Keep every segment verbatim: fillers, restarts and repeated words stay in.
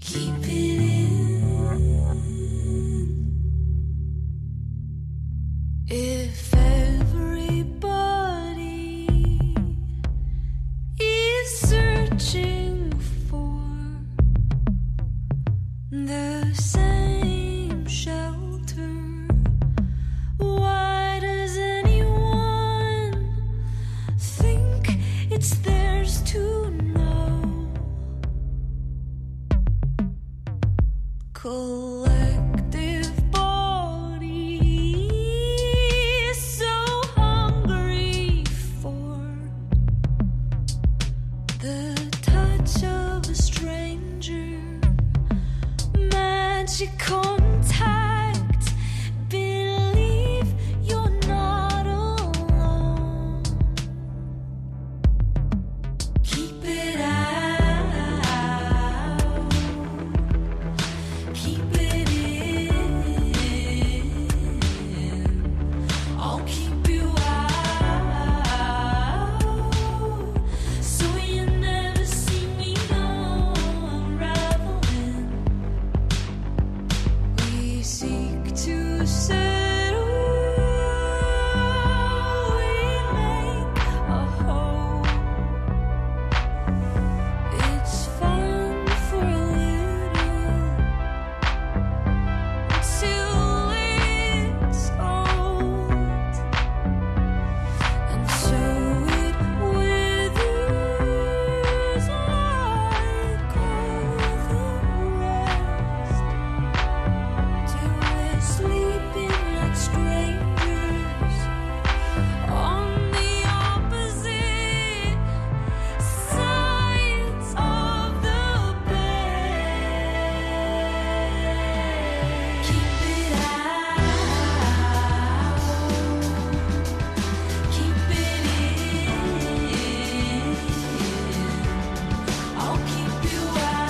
Keep it in. If everybody is searching for the same shelter, why does anyone think it's theirs to know? Collective body is so hungry for the touch of a stranger, magic contact. Believe you're not alone. Keep it out. Keep it in. I'll keep you out, so you never see me unraveling. We seek to settle, we make a home. It's fun for a little till it's old, and so it withers like all the rest, till we're sleeping like strangers on the opposite sides of the bed. Keep it out. Keep it in. I'll keep you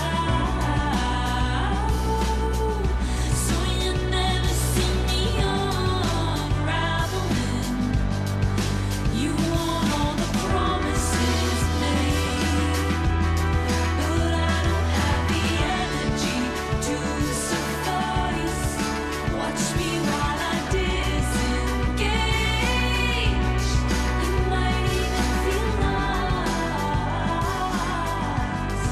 out, so you never see me unraveling. You want all the promises made, but I don't have the energy to suffice. Watch me while I disengage. You might even feel lost.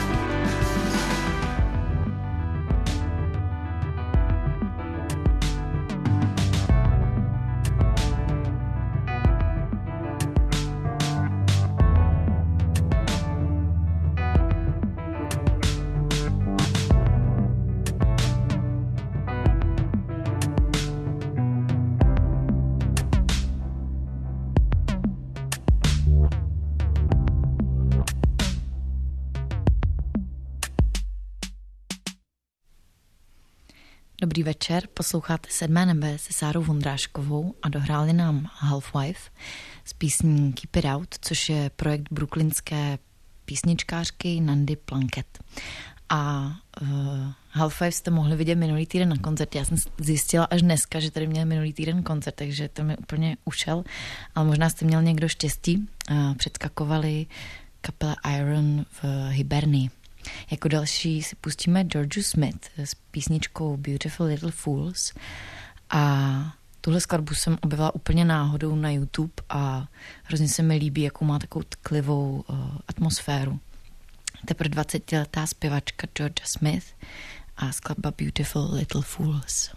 Dobrý večer, posloucháte Sedmé nebe se Sárou Vondráškovou a dohráli nám Halfwife z písní Keep It Out, což je projekt brooklynské písničkářky Nandy Plunkett. A uh, Halfwife jste mohli vidět minulý týden na koncertě. Já jsem zjistila až dneska, že tady měl minulý týden koncert, takže to mi úplně ušel. Ale možná jste měl někdo štěstí. Uh, předskakovali kapela Iron v Hibernii. Jako další si pustíme Georgiu Smith s písničkou Beautiful Little Fools a tuhle skladbu jsem objevila úplně náhodou na YouTube a hrozně se mi líbí, jakou má takovou tklivou uh, atmosféru. Teprve dvacetiletá zpěvačka Georgia Smith a skladba Beautiful Little Fools.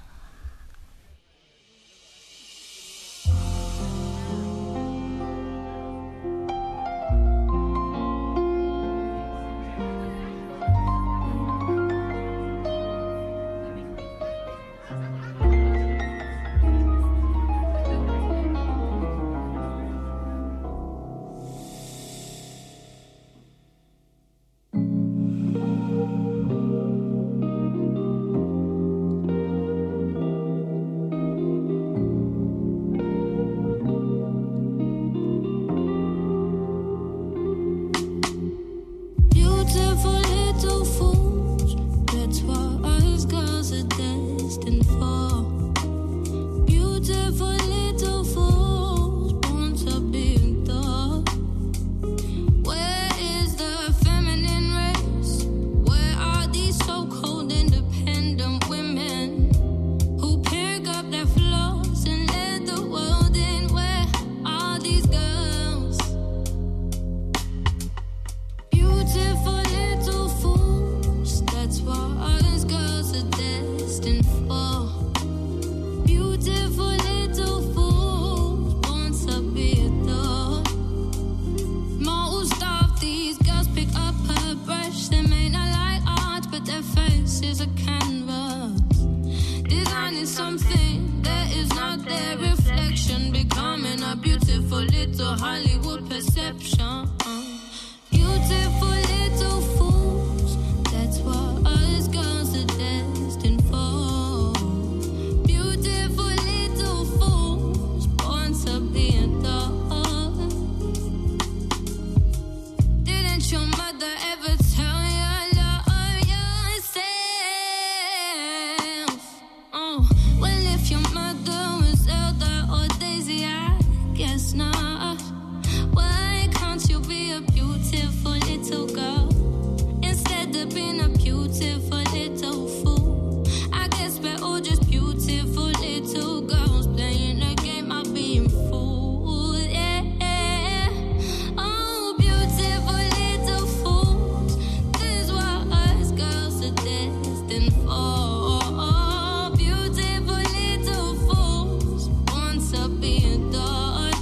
Keep it beautiful little fool. I guess we're all just beautiful little girls playing a game of being fools. Yeah. Oh, beautiful little fools. This is what us girls are destined for. Beautiful little fools want to be adored.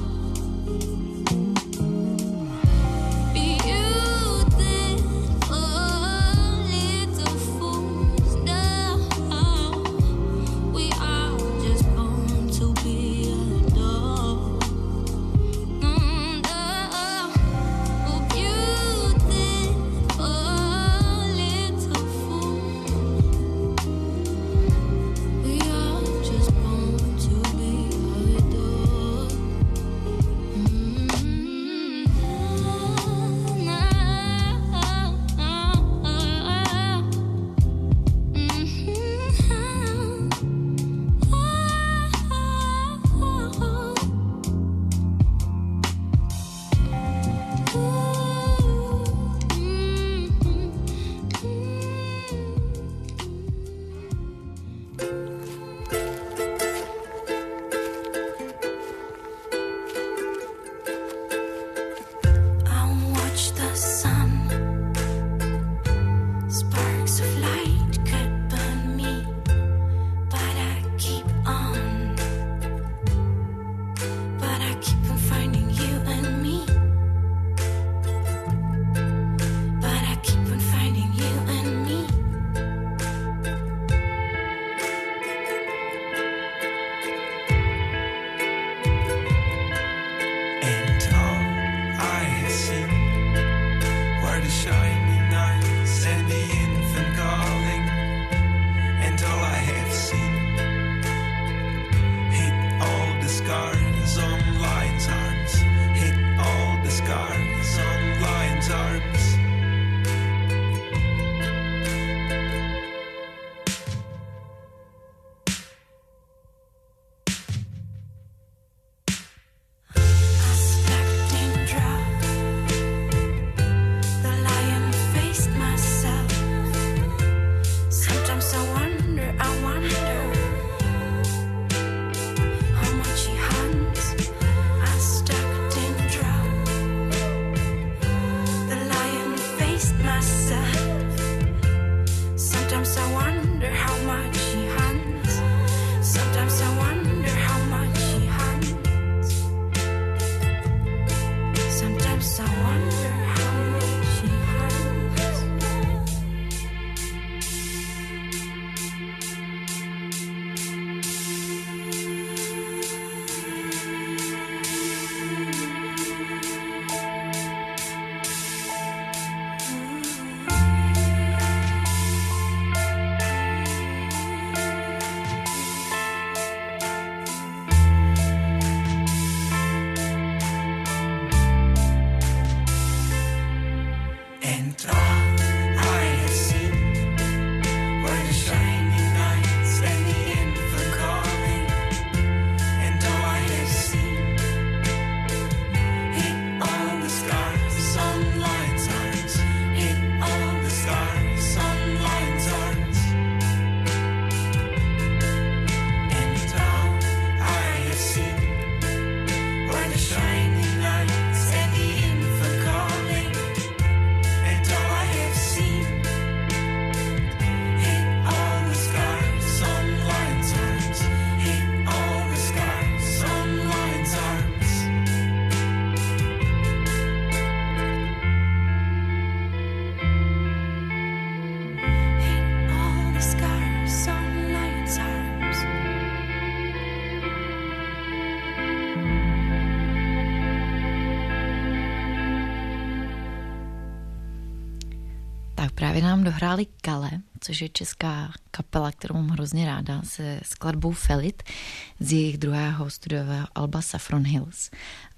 Právě nám dohráli Kale, což je česká kapela, kterou mám hrozně ráda, se skladbou Felit z jejich druhého studiového alba Saffron Hills.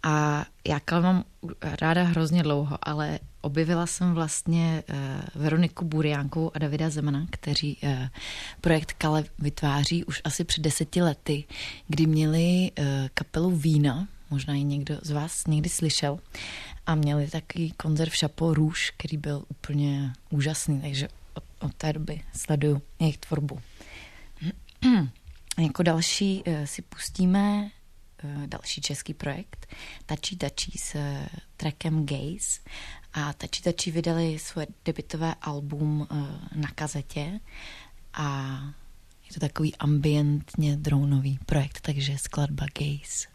A já Kale mám ráda hrozně dlouho, ale objevila jsem vlastně uh, Veroniku Buriánkovou a Davida Zemana, kteří uh, projekt Kale vytváří už asi před deseti lety, kdy měli uh, kapelu Vína, možná ji někdo z vás někdy slyšel, a měli takový koncert v Chapeau Rouge, který byl úplně úžasný, takže od, od té doby sleduju jejich tvorbu. Jako další si pustíme další český projekt Tačí Tačí s trackem Gaze. A Tačí Tačí vydali svoje debutové album na kazetě a je to takový ambientně dronový projekt, takže skladba Gaze.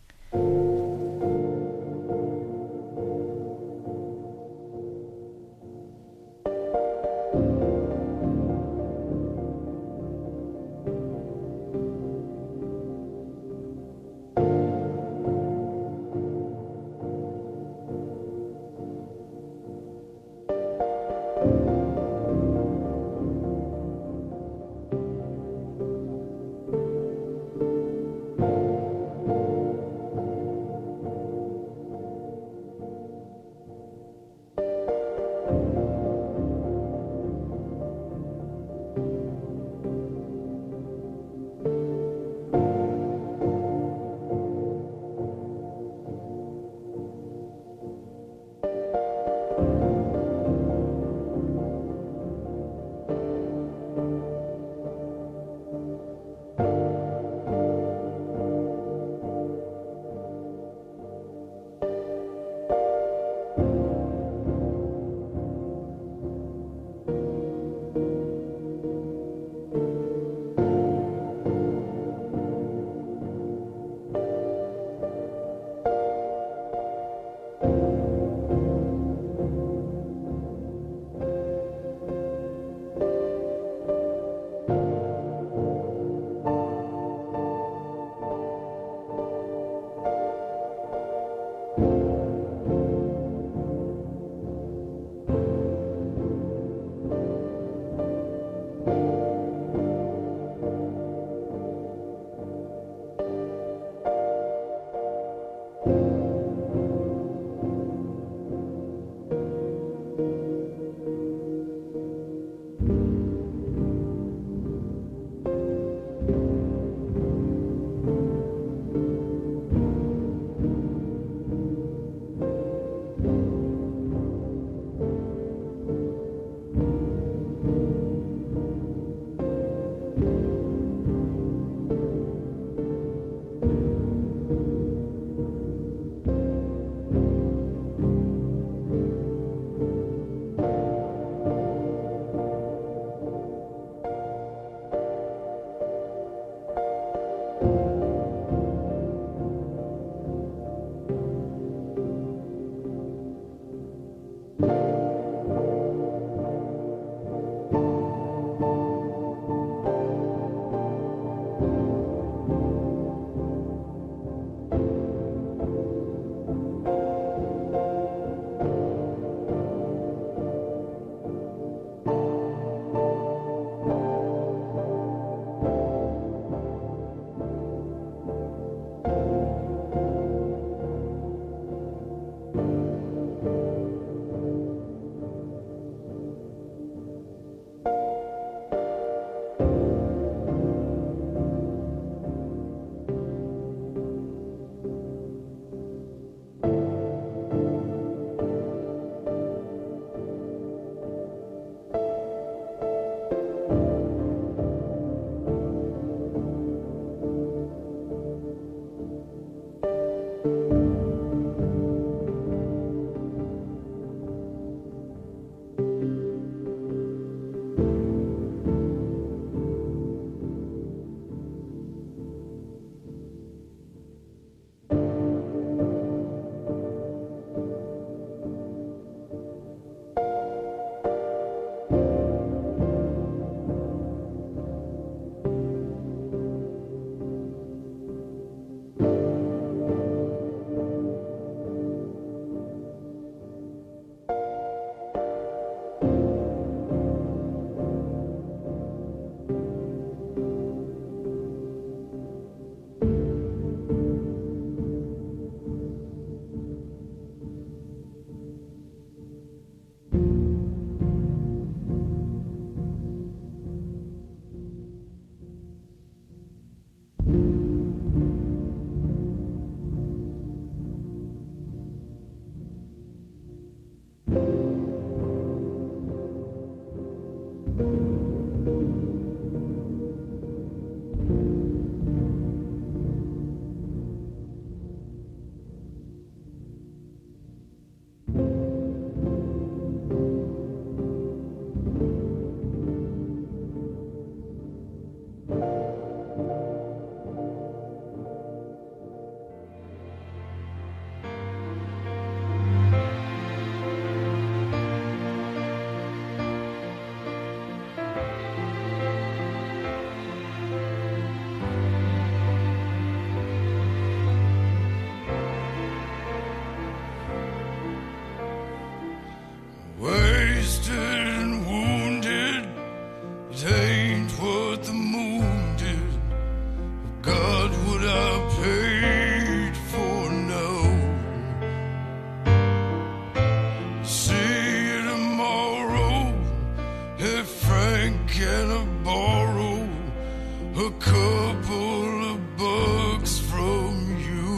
can I borrow a couple of bucks from you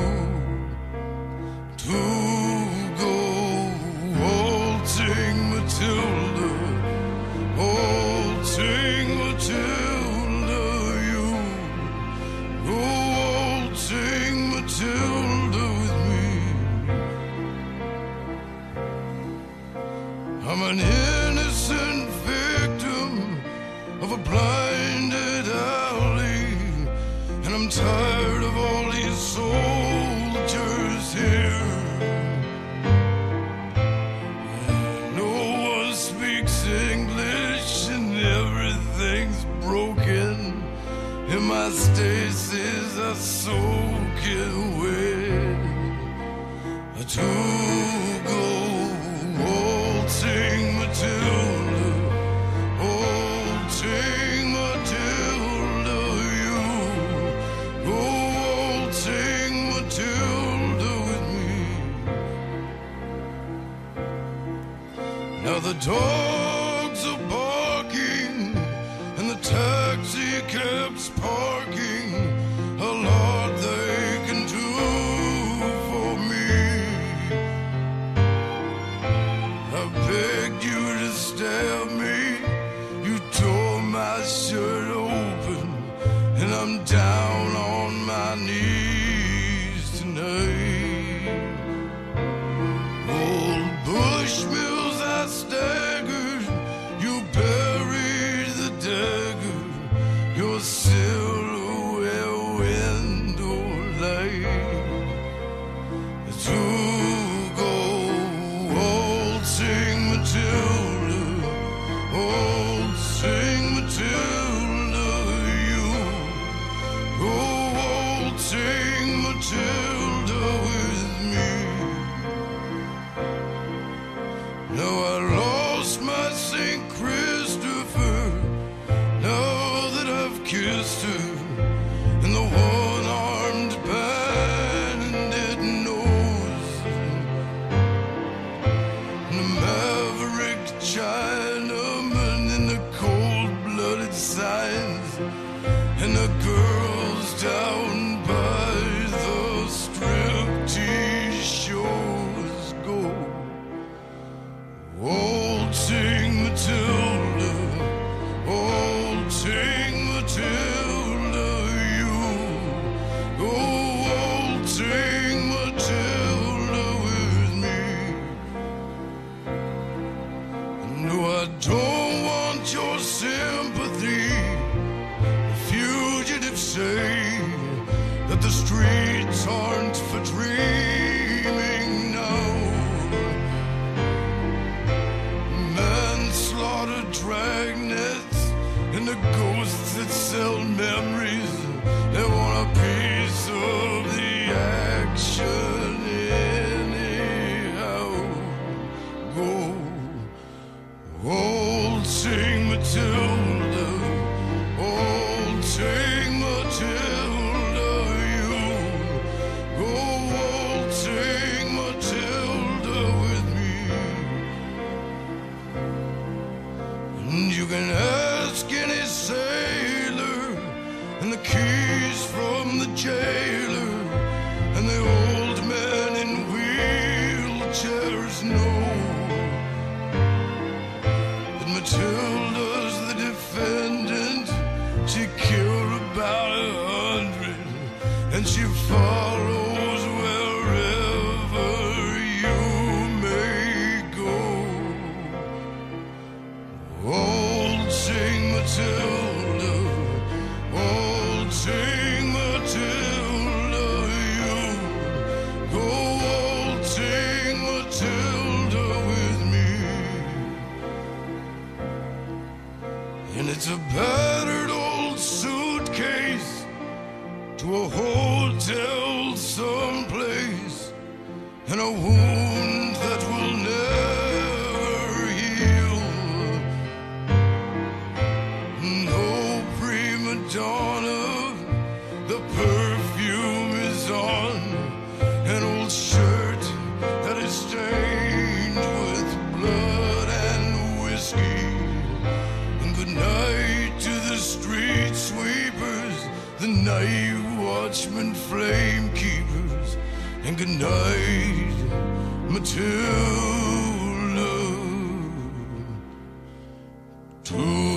to go waltzing Matilda, waltzing Matilda, you go waltzing Matilda with me. I'm an innocent victim of a blinded alley, and I'm tired of all these soldiers here. No one speaks English and everything's broken. In my stasis I soak it wet. To go waltzing Matilda, waltzing Matilda, you go waltzing Matilda with me. Now the dogs are barking and the taxi cab's parking. A lot they can do for me. I begged you to stab me, you tore my shirt open, and I'm down on my knees tonight. Old Bushmills, I staggered, you buried the dagger, your silhouette window light. To go waltzing Matilda, waltzing Matilda, you go waltzing Matilda with me. Now I lost my Saint Christopher, now that I've kissed her, and the one-armed bandit knows, and the maverick Chinaman in the cold-blooded signs, and the girls down by the striptease shows go waltzing Matilda, waltzing Matilda, you go waltzing Matilda with me. No, I don't want your sympathy. The fugitives say that the streets aren't for dreaming now. Manslaughter, dragnets, and the ghosts that sell memories. They want a piece of the action anyhow. Go waltzing Matilda, waltzing Matilda, you go waltzing Matilda with me. And you can ask any sailor, and the keys from the jailer, and the old men in wheelchairs know that Matilda's the defendant. She killed about a hundred, and she follows wherever you may go. Waltzing Matilda, waltzing Matilda, you go waltzing Matilda with me. And it's a battered old suitcase to a hotel someplace, and a wound that will never heal. No prima donna, the perfume is on an old shirt that is stained with blood and whiskey. And good night the night watchmen, flame keepers, and good night, Matilda. Two.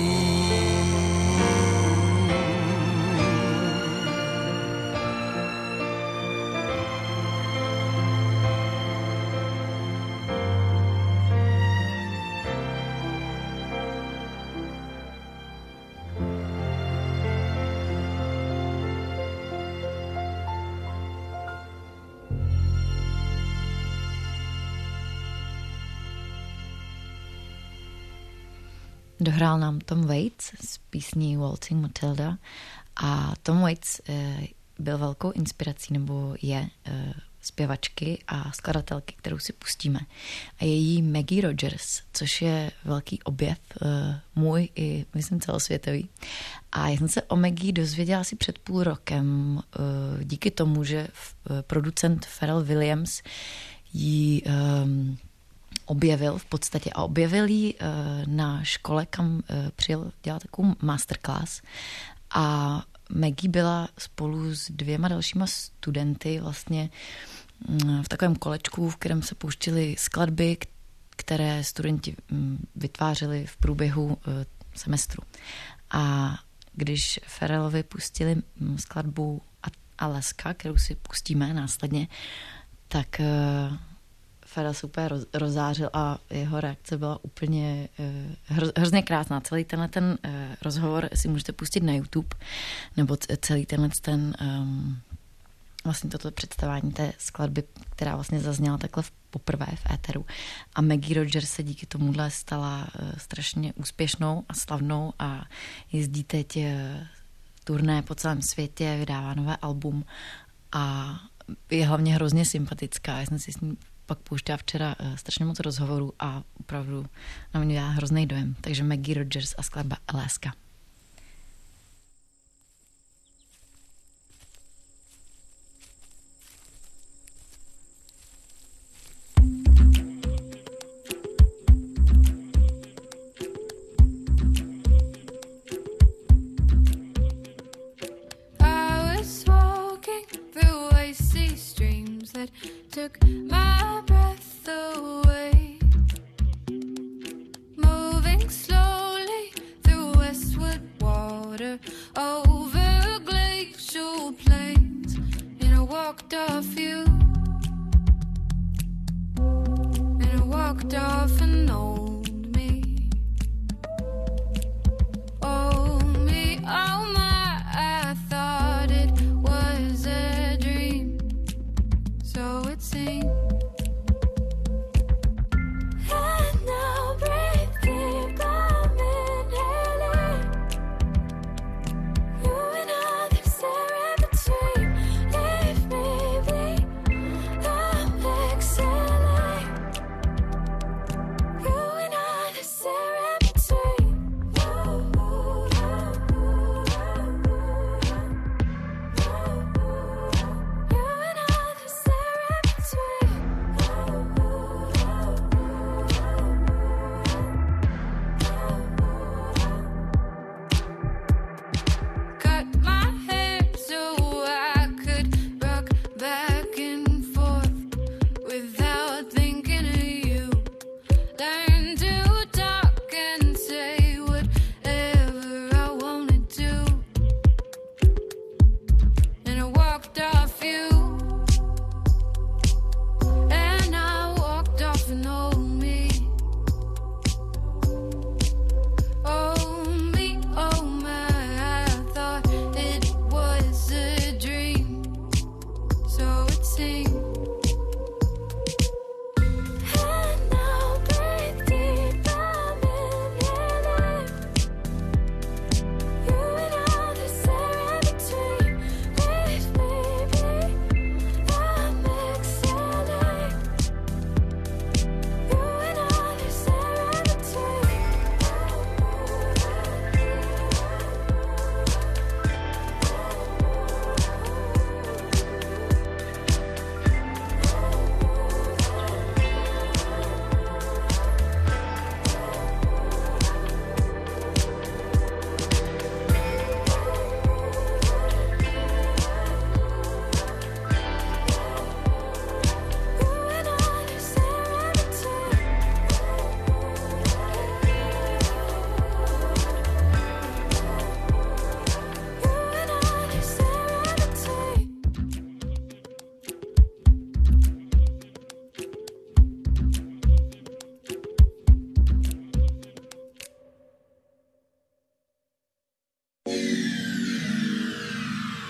Dohrál nám Tom Waits z písní Waltzing Matilda a Tom Waits e, byl velkou inspirací, nebo je e, zpěvačky a skladatelky, kterou si pustíme. A je jí Maggie Rogers, což je velký objev, e, můj i myslím celosvětový. A já jsem se o Maggie dozvěděla asi před půl rokem e, díky tomu, že e, producent Pharrell Williams jí e, objevil v podstatě a objevil ji na škole, kam přijel dělat takovou masterclass a Maggie byla spolu s dvěma dalšíma studenty vlastně v takovém kolečku, v kterém se pouštily skladby, které studenti vytvářeli v průběhu semestru. A když Pharrellovi pustili skladbu Alaska, kterou si pustíme následně, tak Pharrell se úplně roz, rozzářil a jeho reakce byla úplně hro, hrozně krásná. Celý tenhle ten uh, rozhovor si můžete pustit na YouTube, nebo celý tenhle ten um, vlastně toto představání té skladby, která vlastně zazněla takhle poprvé v éteru. A Maggie Rogers se díky tomuhle stala uh, strašně úspěšnou a slavnou a jezdí teď uh, turné po celém světě, vydává nové album a je hlavně hrozně sympatická. Já jsem si s ní pak pouštěla včera uh, strašně moc rozhovorů a opravdu na mě dělá hrozný dojem. Takže Maggie Rogers a skladba Alaska. Took my breath away, moving slowly through westward water, over glacial plains, and I walked off you, and I walked off an old me, old me, oh my, I thought it was a dream. So it seems. And now breathe deep, I'm inhaling. You and others there in between. Leave me bleed, I'm exhaling.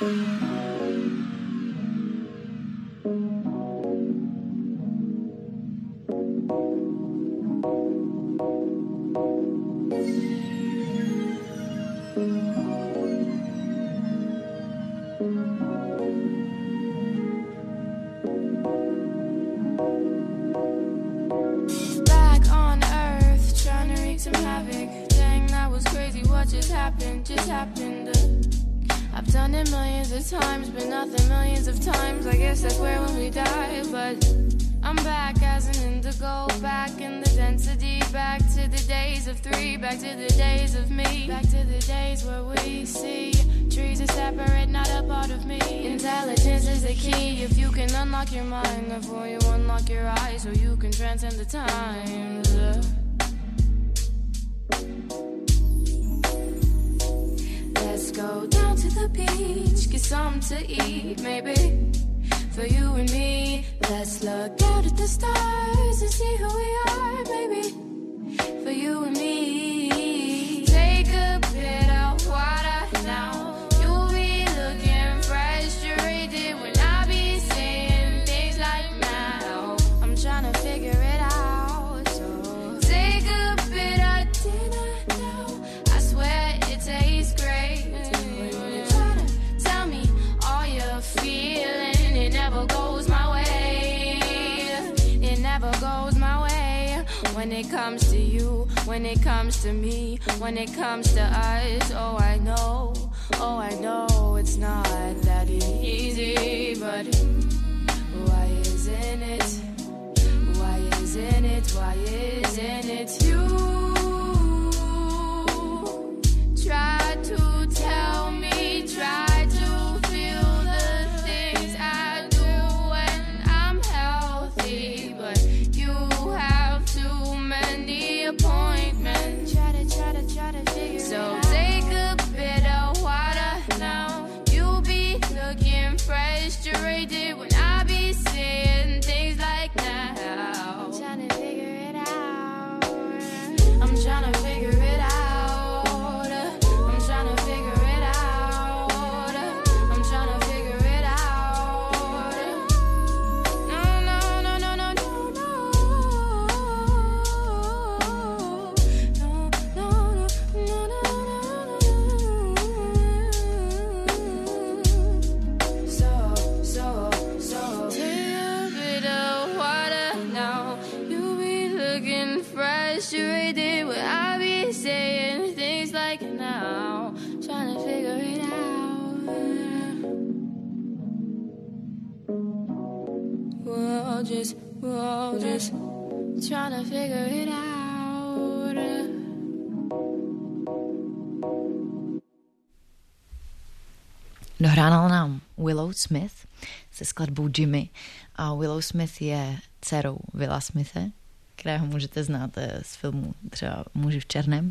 Dohránal nám Willow Smith se skladbou Jimmy a Willow Smith je dcerou Willa Smithe, kterého můžete znát z filmu třeba Muži v černém.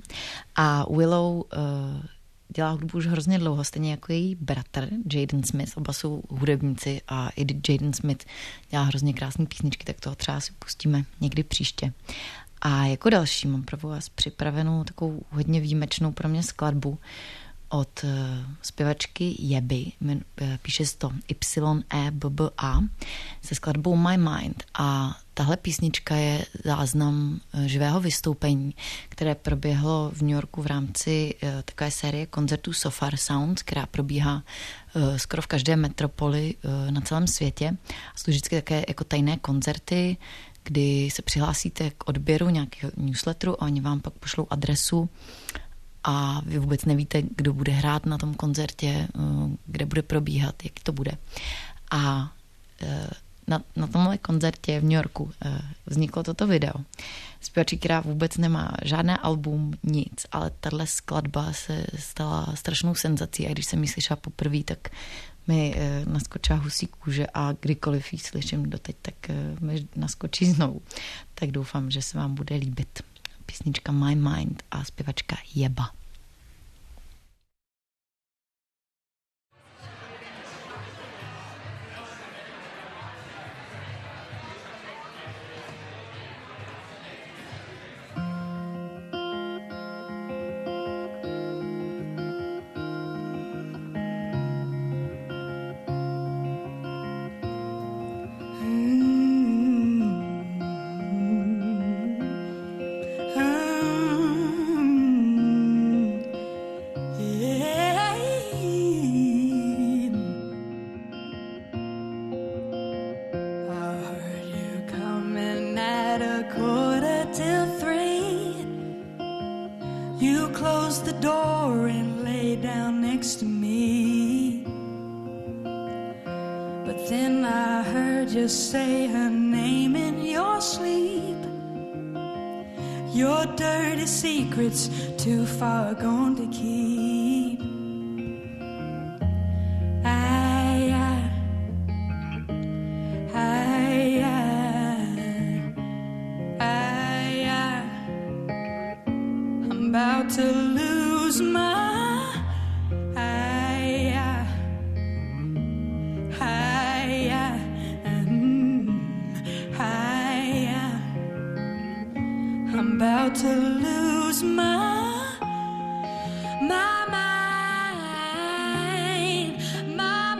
A Willow uh, dělá hudbu už hrozně dlouho, stejně jako její bratr Jaden Smith. Oba jsou hudebníci a i Jaden Smith dělá hrozně krásné písničky, tak toho třeba si pustíme někdy příště. A jako další mám pro vás připravenou takovou hodně výjimečnou pro mě skladbu od uh, zpěvačky Jeby, píše se to Y E B B A, se skladbou My Mind. A tahle písnička je záznam uh, živého vystoupení, které proběhlo v New Yorku v rámci uh, takové série koncertů Sofar Sounds, která probíhá uh, skoro v každé metropoli uh, na celém světě. Jsou to vždycky také jako tajné koncerty, kdy se přihlásíte k odběru nějakého newsletteru a oni vám pak pošlou adresu a vy vůbec nevíte, kdo bude hrát na tom koncertě, kde bude probíhat, jak to bude. A na, na tomhle koncertě v New Yorku vzniklo toto video. Zpěvačka, která vůbec nemá žádné album, nic, ale tahle skladba se stala strašnou senzací a když jsem ji slyšela poprvé, tak mi naskočila husí kůže a kdykoliv ji slyším doteď, tak mi naskočí znovu. Tak doufám, že se vám bude líbit. Písnička My Mind a zpěvačka Jeba. Then I heard you say her name in your sleep. Your dirty secrets too far gone to keep. I, I, I, I, I, I'm about to lose my about to lose my, my mind, my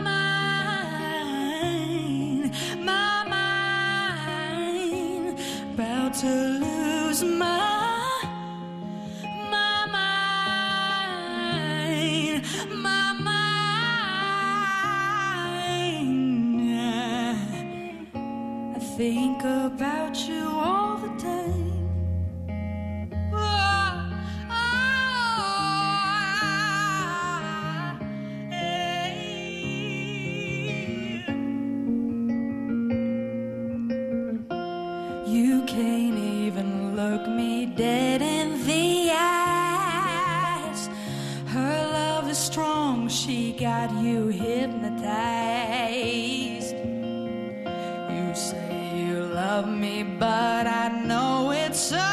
mind, my mind, about to lose my, my mind, my mind. I think about you all the time. Dead in the eyes. Her love is strong, she got you hypnotized. You say you love me, but I know it's a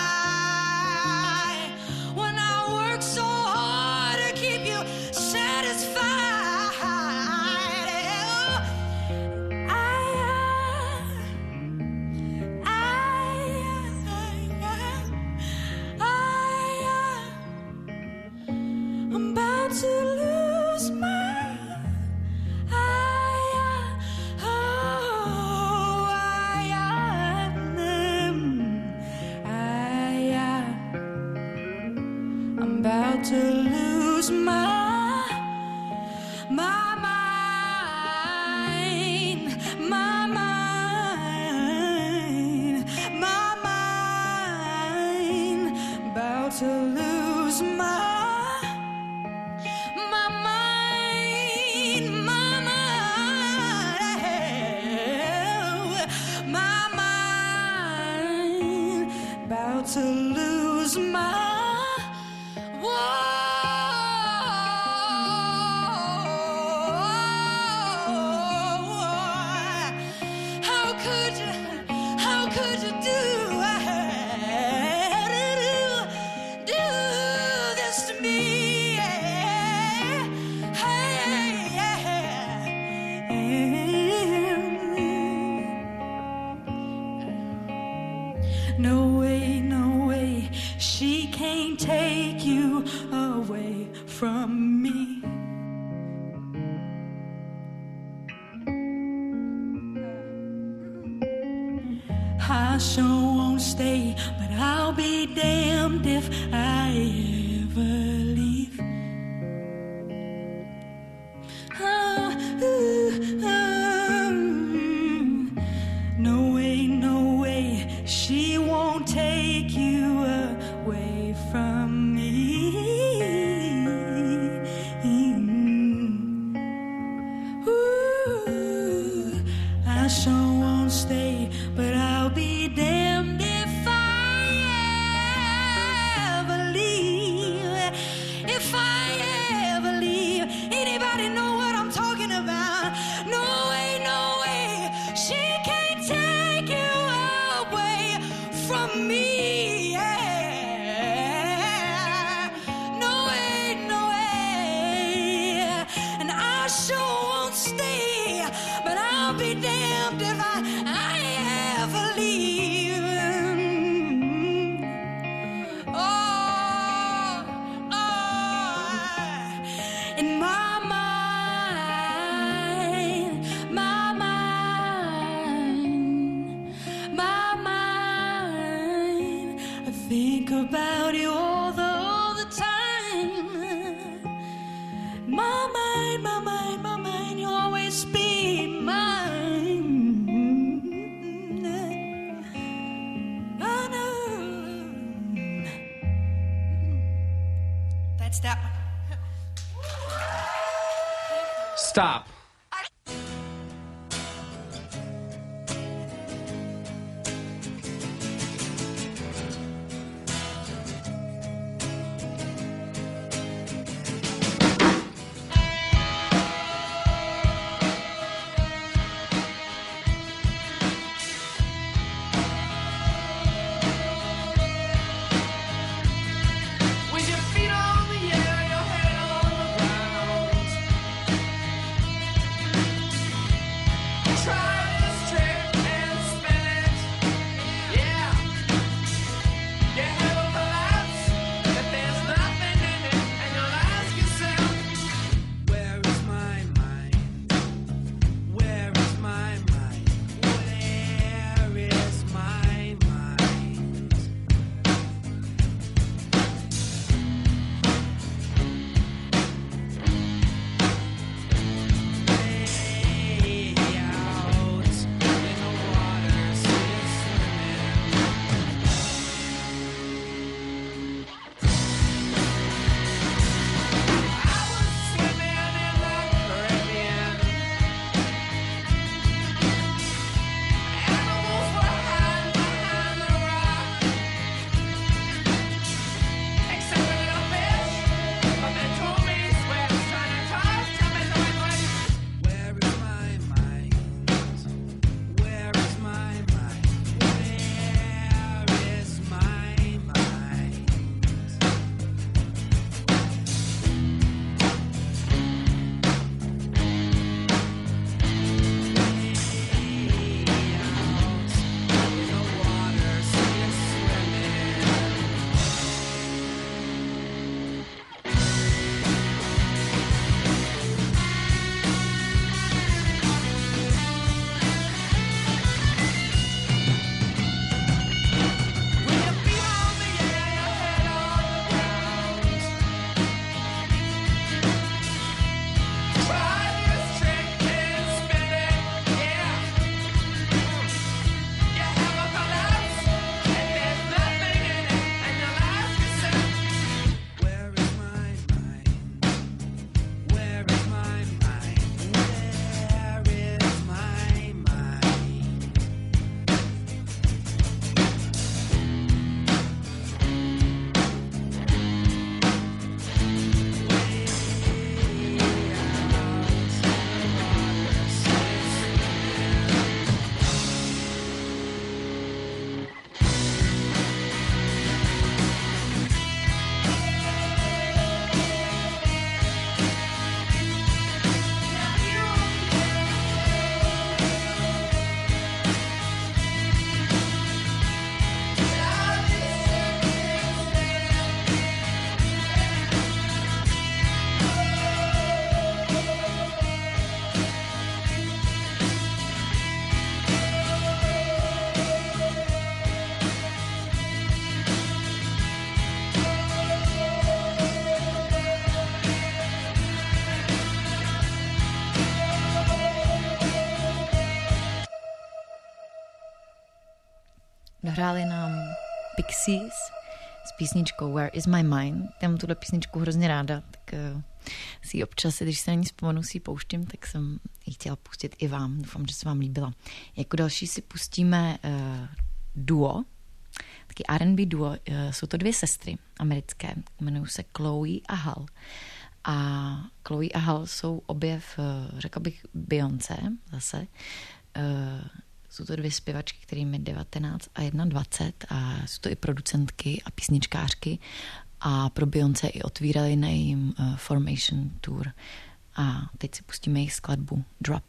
lie. When I work so hard to keep you satisfied, to lose my, I, oh, I, I, I'm about to lose my, my mind, my mind, my mind, about to lose my. To lose my, whoa, how could you, how could you do, do, do this to me? No way, no way, she can't take you away from me. I sure won't stay, but I'll be damned if I ever leave. Oh, ooh, um, no way, no way, she won't take you away from me. Ooh, I sure won't stay, but I'll be damned if I ever leave. If I ever leave, anybody know what I'm talking about? No way, no way, she can't take you away from me. Yeah. No way, no way, and I sure won't stay, but I'll be damned if I, I ever leave. Oh, oh, in my mind, my mind, my mind, I think about you all the, all the time. My mind, my mind, my mind, you always be mine. Oh, no. That's that one. Stop. Dohráli nám Pixies s písničkou Where is my mind. Já mám tuhle písničku hrozně ráda, tak uh, si ji občas, když se na ní vzpomenu, si ji pouštím, tak jsem ji chtěla pustit i vám. Doufám, že se vám líbila. Jako další si pustíme uh, duo, taky R and B duo. Uh, jsou to dvě sestry americké, jmenují se Chloe a Hal. A Chloe a Hal jsou obě v, řekla bych, Beyoncé zase. Uh, jsou to dvě zpěvačky, kterým je devatenáct a dvacet jedna a jsou to i producentky a písničkářky a pro Beyoncé i otvírali na jejím uh, Formation Tour. A teď si pustíme jejich skladbu Drop.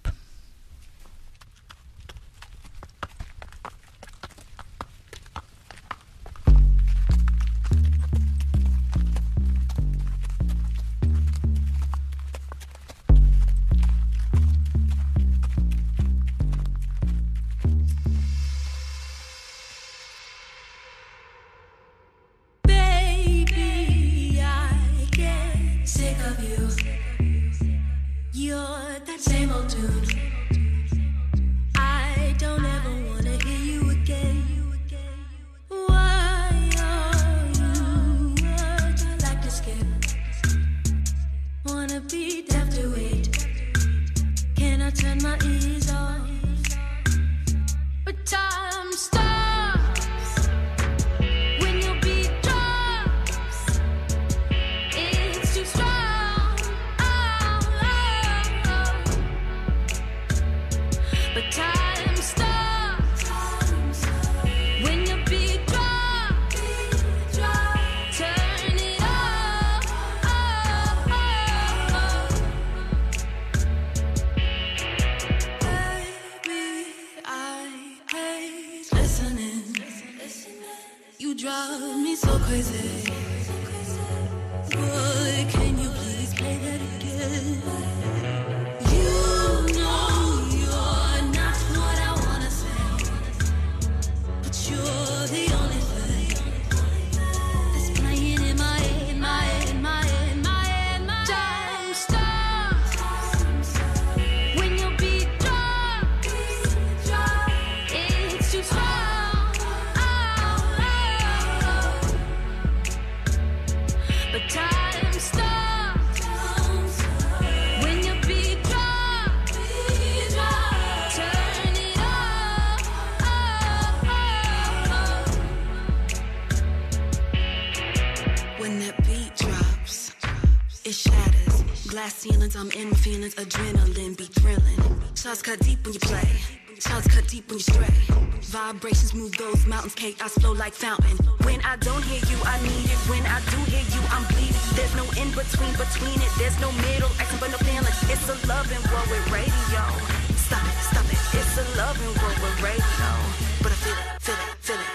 I'm in my feelings, adrenaline be thrilling. Shots cut deep when you play, shots cut deep when you stray. Vibrations move those mountains, chaos flow like fountain. When I don't hear you, I need it. When I do hear you, I'm bleeding. There's no in between, between it. There's no middle, action but no feelings. It's a loving world with radio. Stop it, stop it. It's a loving world with radio. But I feel it, feel it, feel it.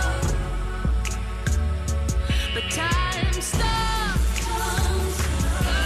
Time stops.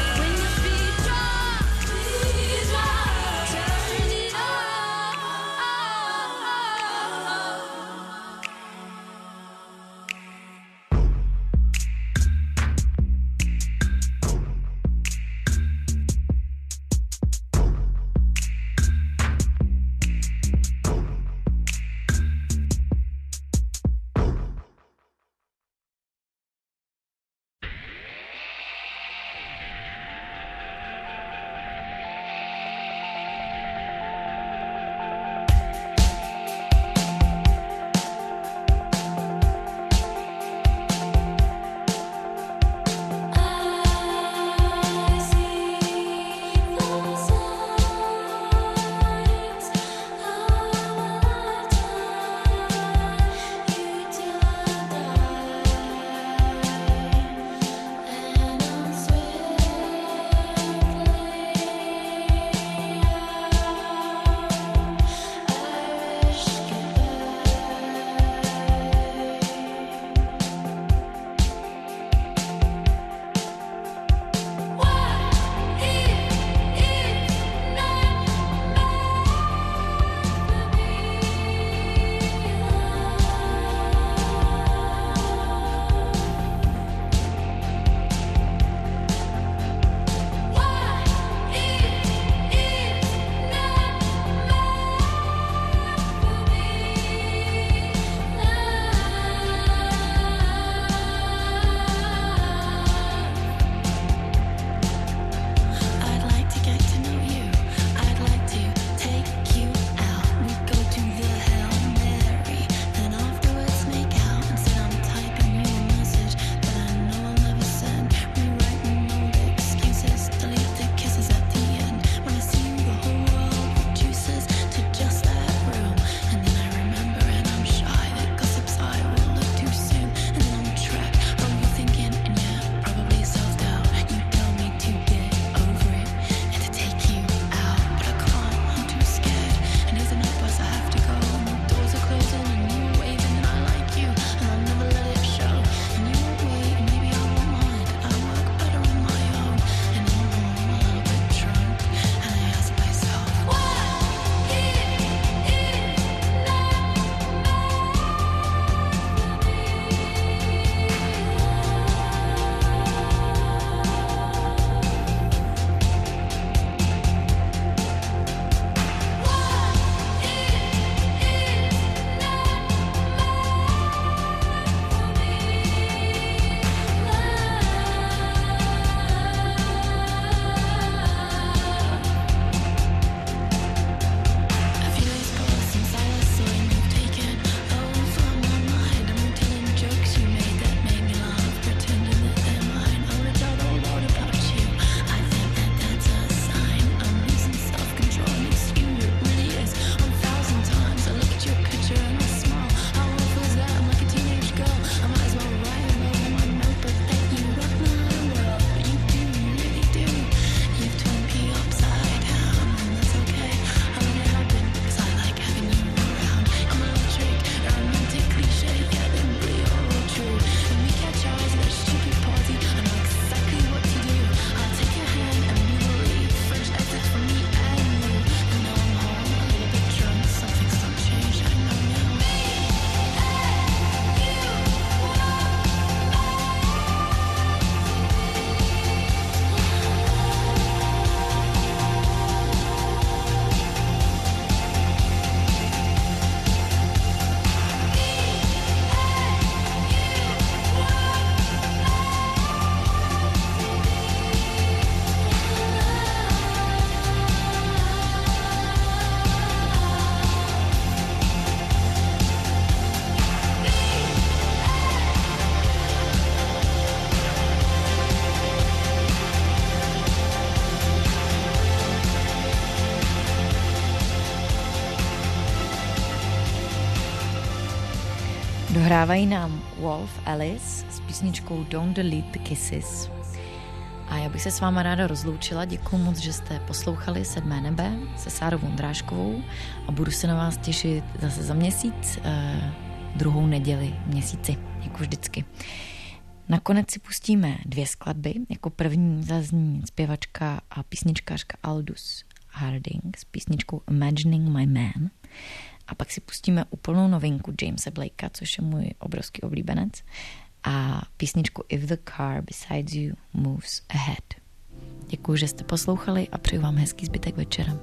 Dohrávají nám Wolf Alice s písničkou Don't Delete the Kisses. A já bych se s váma ráda rozloučila. Děkuju moc, že jste poslouchali Sedmé nebe se Sárou Vondráškovou a budu se na vás těšit zase za měsíc, eh, druhou neděli v měsíci, jako vždycky. Nakonec si pustíme dvě skladby. Jako první zazní zpěvačka a písničkářka Aldous Harding s písničkou Imagining My Man. A pak si pustíme úplnou novinku Jamesa Blakea, což je můj obrovský oblíbenec, a písničku If the Car Beside You Moves Ahead. Děkuji, že jste poslouchali a přeju vám hezký zbytek večera.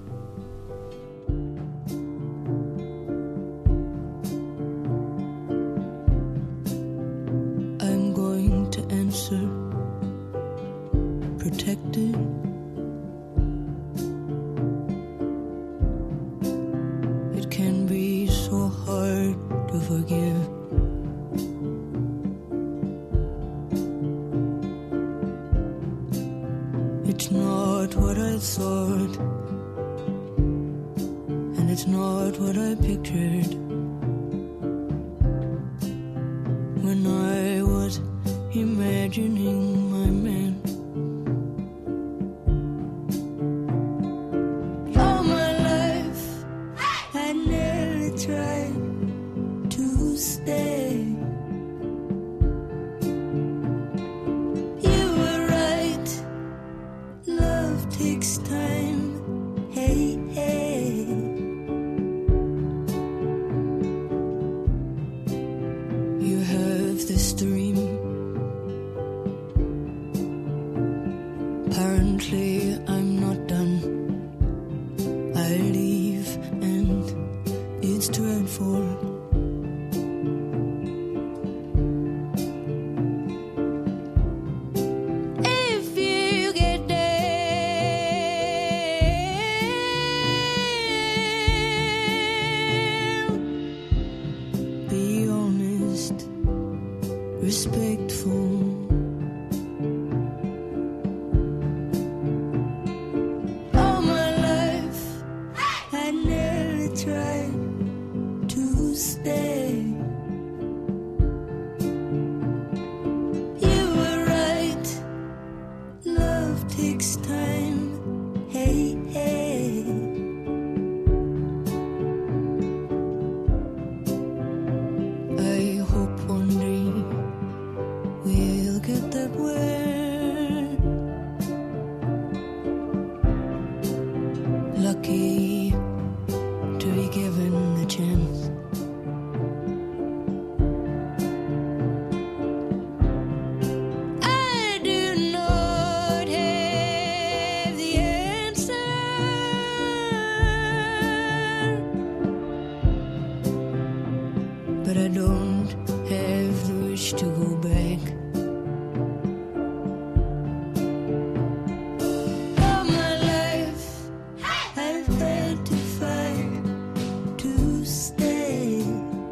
I'm going to answer protected. It can be so hard to forgive. It's not what I thought, and it's not what I pictured when I was imagining my man. All my life I nearly tried to stay. You were right, love takes time. Hey, hey. You have this dream. Apparently I'm not done. I leave and it's dreadful. If you get down, be honest, respectful. All my life I nearly tried to stay. You were right, love takes time. Hey, hey. I hope one day we'll get that way. Lucky to be given the chance. I do not have the answer, but I don't have the wish to go back. All my life I've had to fight to stay.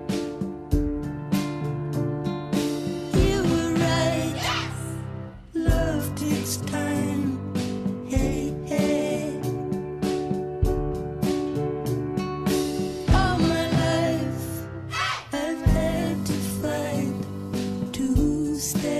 You were right, love takes time. Hey, hey. All my life I've had to fight to stay.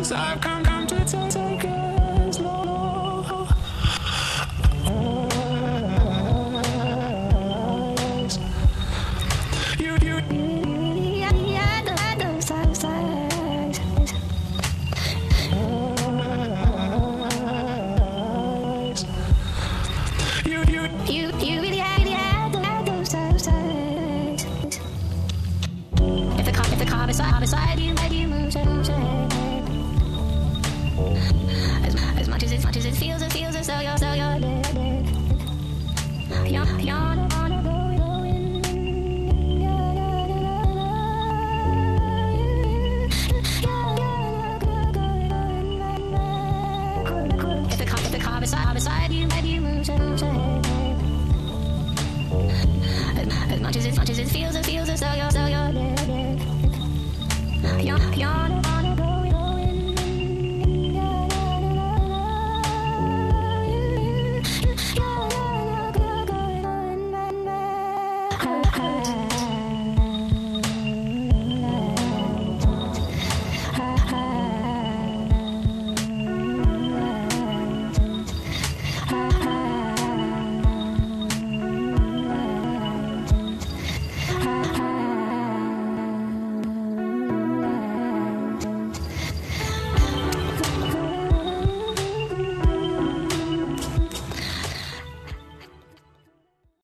things I've come, come to take as long. You, you, yeah, yeah, those times, times. You, you, you, you really had, really had, had those times, times. If the car, if the car beside, beside you, made you move, move, as, as much as it, much as it feels, it feels as though you're, so you're dead, dead. You're, you're on a going, going. If the car, if the car beside, beside you, made you move, move, as, as much as it, much as it feels, it feels as though you're, so you're dead, dead. You're, you're